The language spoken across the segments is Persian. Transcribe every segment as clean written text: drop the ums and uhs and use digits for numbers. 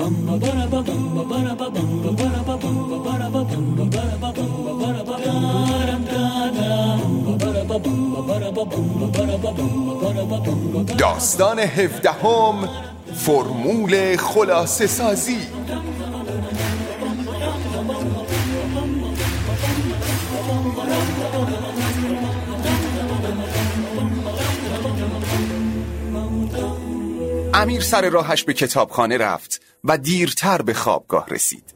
داستان 17 فرمول خلاصه سازی. امیر سر راهش به کتابخانه رفت و دیرتر به خوابگاه رسید.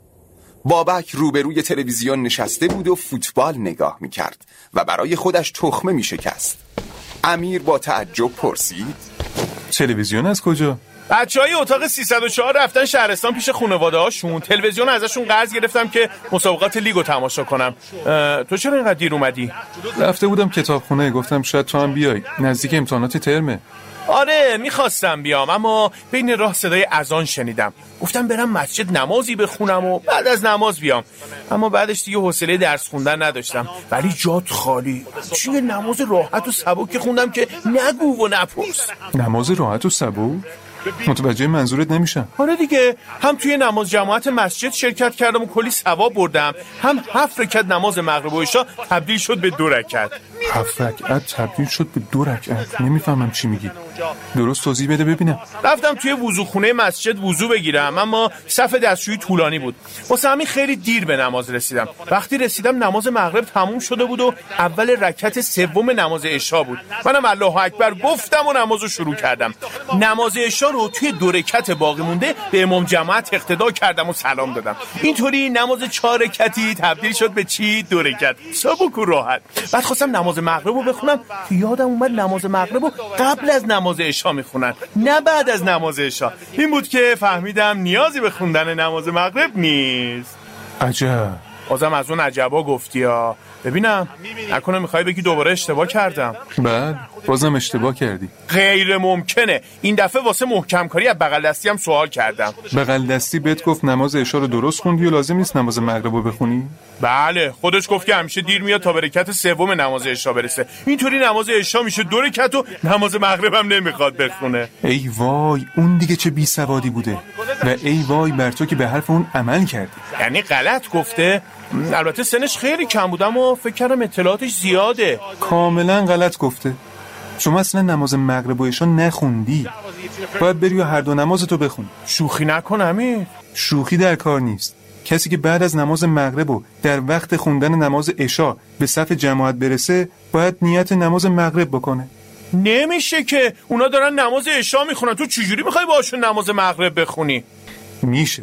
بابک روبروی تلویزیون نشسته بود و فوتبال نگاه میکرد و برای خودش تخمه میشکست. امیر با تعجب پرسید: تلویزیون از کجا؟ بچه‌های اتاق 304 رفتن شهرستان پیش خانواده هاشون. تلویزیون ازشون قرض گرفتم که مسابقات لیگو تماشا کنم. تو چرا اینقدر دیر اومدی؟ رفته بودم کتابخونه، گفتم شاید تو هم بیای، نزدیک امتحانات ترمه. آره میخواستم بیام، اما بین راه صدای اذان شنیدم. گفتم برم مسجد نمازی بخونم و بعد از نماز بیام، اما بعدش دیگه حوصله درس خوندن نداشتم. ولی جات خالی. چیه نماز راحت و سبک خوندم که نگو و نپرس. نماز راحت و سبک؟ متوجه منظورت نمیشم. آره دیگه، هم توی نماز جماعت مسجد شرکت کردم و کلی ثواب بردم، هم 7 رکعت نماز مغرب و عشا تبدیل شد به 2 رکعت. 7 رکعت تبدیل شد به 2 رکعت؟ نمیفهمم چی میگی، درست توضیح بده ببینم. رفتم توی وضوخونه مسجد وضو بگیرم، اما صف دستشویی طولانی بود، واسه همین خیلی دیر به نماز رسیدم. وقتی رسیدم نماز مغرب تموم شده بود و اول رکعت سوم نماز عشا بود. منم الله اکبر گفتم و نمازو شروع کردم. نماز عشا رو توی 2 رکعت باقی مونده به امام جماعت اقتدا کردم و سلام دادم. اینطوری نماز 4 رکعتی تبدیل شد به چی؟ 2 رکعت، سبک و راحت. بعد خواستم نماز مغرب رو بخونم که یادم اومد نماز مغرب رو قبل از نماز عشا میخونن، نه بعد از نماز عشا. این بود که فهمیدم نیازی به خوندن نماز مغرب نیست. عجب. بازم از اون عجبا گفتی ها. ببینم نکنه میخوای بگی دوباره اشتباه کردم؟ بعد بازم اشتباه کردی. غیر ممکنه. این دفعه واسه محکم کاری از بغل دستی هم سوال کردم. بغل دستی بهت گفت نماز عشا رو درست خوندی و لازم نیست نماز مغرب رو بخونی؟ بله، خودش گفت که همیشه دیر میاد تا به رکعت سوم نماز عشا برسه. اینطوری نماز عشا میشه 2 رکعت و نماز مغرب هم نمیخواد بخونه. ای وای، اون دیگه چه بی سوادی بوده. و ای وای بر تو که به حرف اون عمل کردی. یعنی غلط گفته؟ البته سنش خیلی کم بودم و فکر کردم اطلاعاتش زیاده. کاملا غلط گفته. شما اصلا نماز مغرب و عشا نخوندی، باید بری و هر دو نمازتو بخونی. شوخی نکن امیر. شوخی در کار نیست. کسی که بعد از نماز مغرب و در وقت خوندن نماز عشا به صف جماعت برسه باید نیت نماز مغرب بکنه. نمیشه که اونا دارن نماز عشا میخونن، تو چجوری میخوای باهاشون نماز مغرب بخونی؟ میشه.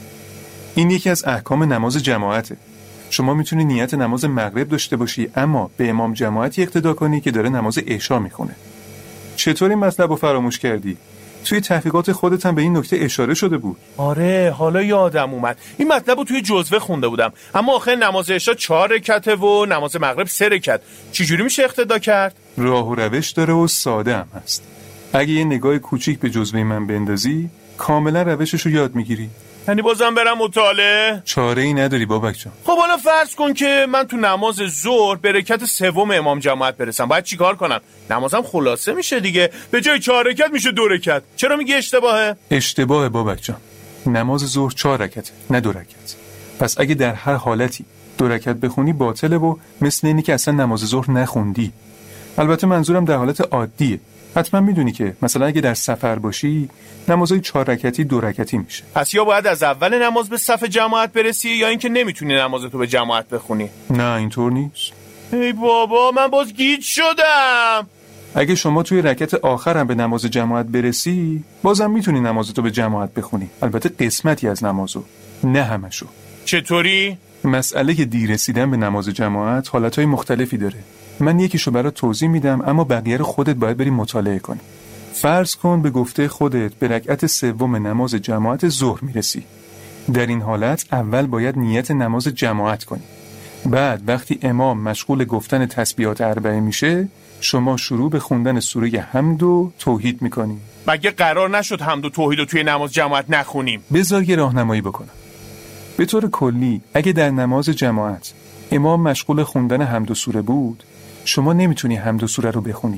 این یکی از احکام نماز جماعته. شما میتونی نیت نماز مغرب داشته باشی اما به امام جماعتی اقتدا کنی که داره نماز عشا میخونه. چطور این مطلب رو فراموش کردی؟ توی تحقیقات خودت هم به این نکته اشاره شده بود. آره، حالا یادم اومد. این مطلب رو توی جزوه خونده بودم، اما آخه نماز عشا 4 رکعته و نماز مغرب 3 رکعت. چجوری میشه اقتدا کرد؟ راه و روش داره و ساده هم هست. اگه یه نگاه کوچیک به جزوه من بندازی کاملا روشش رو یاد میگیری. یعنی بازم برم مطالعه؟ چاره ای نداری بابک جان. خب حالا فرض کن که من تو نماز ظهر به رکعت سوم امام جماعت برسم، باید چیکار کنم؟ نمازم خلاصه میشه دیگه، به جای 4 رکعت میشه 2 رکعت. چرا میگی اشتباهه؟ اشتباهه بابک جان. نماز ظهر 4 رکعته نه 2 رکعت. پس اگه در هر حالتی 2 رکعت بخونی باطله و مثل اینی که اصلا نماز ظهر نخوندی. البته منظورم در حالت عادیه. حتما میدونی که مثلا اگه در سفر باشی نمازهای 4 رکعتی 2 رکعتی میشه. پس یا باید از اول نماز به صف جماعت برسی یا اینکه نمیتونی نمازتو به جماعت بخونی. نه اینطور نیست. ای بابا من باز گیج شدم. اگه شما توی رکعت آخرم به نماز جماعت برسی بازم میتونی نمازتو به جماعت بخونی، البته قسمتی از نمازو، نه همشو. چطوری؟ مسئله که دیر رسیدن به نماز جماعت حالتهای مختلفی داره. من یکیشو برات توضیح میدم اما بقیه رو خودت باید بری مطالعه کنی. فرض کن به گفته خودت به رکعت سوم نماز جماعت ظهر میرسی. در این حالت اول باید نیت نماز جماعت کنی. بعد وقتی امام مشغول گفتن تسبیحات 4 میشه شما شروع به خوندن سوره حمد و توحید میکنی. مگه قرار نشد حمد و توحید رو توی نماز جماعت نخونیم؟ بذار یه راهنمایی بکنم. به طور کلی اگه در نماز جماعت امام مشغول خوندن حمد و سوره بود شما نمیتونی حمد و سوره رو بخونی.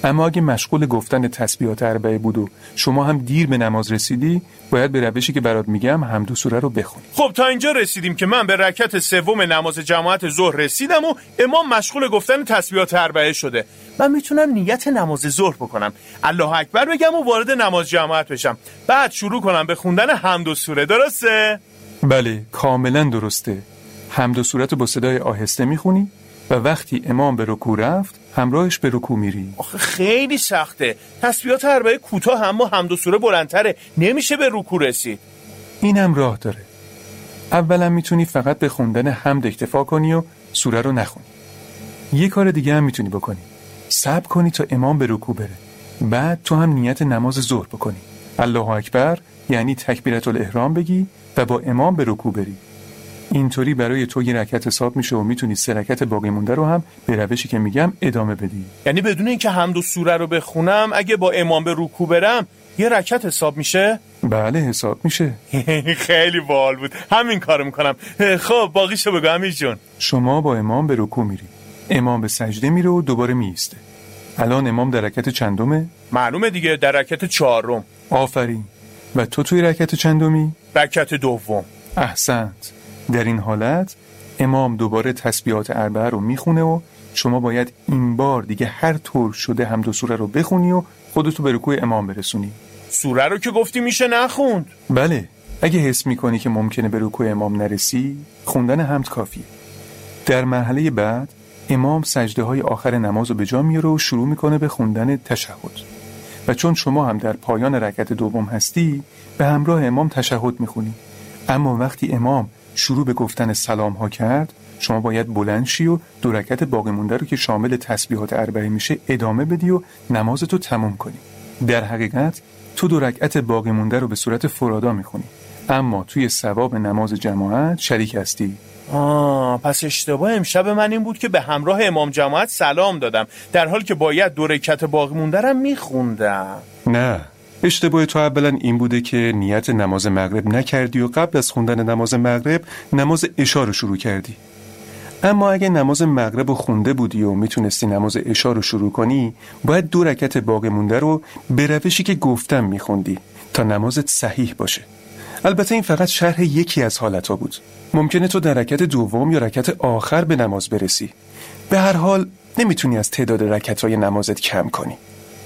اما اگه مشغول گفتن تسبیحات اربعه بود و شما هم دیر به نماز رسیدی، باید به روشی که برات میگم حمد و سوره رو بخونی. خب تا اینجا رسیدیم که من به رکعت سوم نماز جماعت ظهر رسیدم و امام مشغول گفتن تسبیحات اربعه شده. من میتونم نیت نماز ظهر بکنم، الله اکبر بگم و وارد نماز جماعت بشم، بعد شروع کنم به خوندن حمد و سوره. درسته؟ بله، کاملا درسته. حمد و سوره رو با صدای آهسته میخونی و وقتی امام به رکوع رفت همراهش به رکوع میری. آخه خیلی سخته. تسبیحات اربعه کوتاه اما حمد و سوره بلندتره، نمیشه به رکوع رسید. اینم راه داره. اولا میتونی فقط به خوندن حمد اکتفا کنی و سوره رو نخونی. یه کار دیگه هم میتونی بکنی. صبر کنی تا امام به رکوع بره. بعد تو هم نیت نماز ظهر بکنی. الله اکبر یعنی تکبیرة الاحرام بگی و با امام به رکوع بری. اینطوری برای تو یه رکعت حساب میشه و میتونی 3 رکعت باقی مونده رو هم به روشی که میگم ادامه بدی. یعنی بدون اینکه حمد و سوره رو بخونم اگه با امام به رکوع برم یه رکعت حساب میشه؟ بله حساب میشه. خیلی باحال بود، همین کارو میکنم. خب باقیشو بگو امیر جون. شما با امام به رکوع میری، امام به سجده میره و دوباره میایسته. الان امام در رکعت چندمه؟ معلومه دیگه، در رکعت 4. آفرین. و تو توی رکعت چندمی؟ رکعت 2. احسنت. در این حالت امام دوباره تسبیحات اربعه رو میخونه و شما باید این بار دیگه هر طور شده حمد و سوره رو بخونی و خودتو به رکوع امام برسونی. سوره رو که گفتی میشه نخوند. بله، اگه حس میکنی که ممکنه به رکوع امام نرسی، خوندن حمد کافیه. در مرحله بعد امام سجده های آخر نماز رو به جا میاره و شروع میکنه به خوندن تشهد. و چون شما هم در پایان رکعت دوم هستی، به همراه امام تشهد میخونی. اما وقتی امام شروع به گفتن سلام ها کرد، شما باید بلند شی و 2 رکعت باقی مونده رو که شامل تسبیحات اربعه میشه ادامه بدی و نمازتو تموم کنی. در حقیقت تو 2 رکعت باقی مونده رو به صورت فرادا میخونی، اما توی ثواب نماز جماعت شریک هستی. پس اشتباه امشب من این بود که به همراه امام جماعت سلام دادم، در حال که باید 2 رکعت باقی مونده رو میخوندم. نه، اشتباه تو اولا این بوده که نیت نماز مغرب نکردی و قبل از خوندن نماز مغرب نماز عشا رو شروع کردی. اما اگه نماز مغرب رو خونده بودی و میتونستی نماز عشا رو شروع کنی، باید 2 رکعت باقی مونده رو به روشی که گفتم میخوندی تا نمازت صحیح باشه. البته این فقط شرح یکی از حالتها بود. ممکنه تو در رکعت دوم یا رکعت آخر به نماز برسی. به هر حال نمیتونی از تعداد رکعت‌های نمازت کم کنی.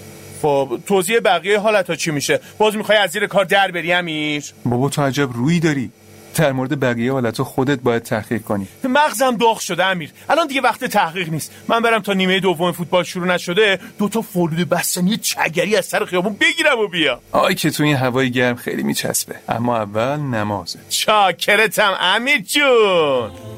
خب توضیح بقیه حالتها چی میشه؟ باز میخوای از زیر کار در بری امیر؟ بابا تو عجب رویی داری. در مورد بقیه حالتها خودت باید تحقیق کنی. مغزم داغ شده امیر، الان دیگه وقت تحقیق نیست. من برم تا نیمه دوم فوتبال شروع نشده 2 تا فولود بستنی چگری از سر خیابون بگیرم و بیا. آی که تو این هوای گرم خیلی میچسبه، اما اول نمازه. چاکرتم امیر جون.